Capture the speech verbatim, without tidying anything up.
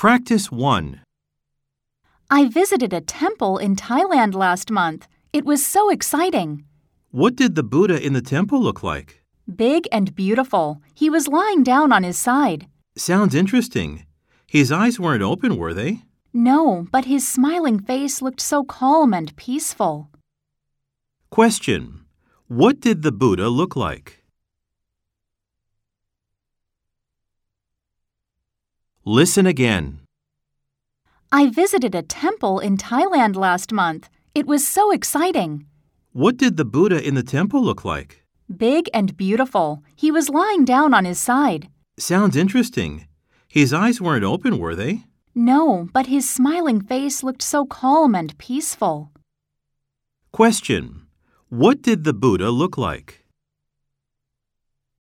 Practice one. I visited a temple in Thailand last month. It was so exciting. What did the Buddha in the temple look like? Big and beautiful. He was lying down on his side. Sounds interesting. His eyes weren't open, were they? No, but his smiling face looked so calm and peaceful. Question. What did the Buddha look like? Listen again. I visited a temple in Thailand last month. It was so exciting. What did the Buddha in the temple look like? Big and beautiful. He was lying down on his side. Sounds interesting. His eyes weren't open, were they? No, but his smiling face looked so calm and peaceful. Question. What did the Buddha look like?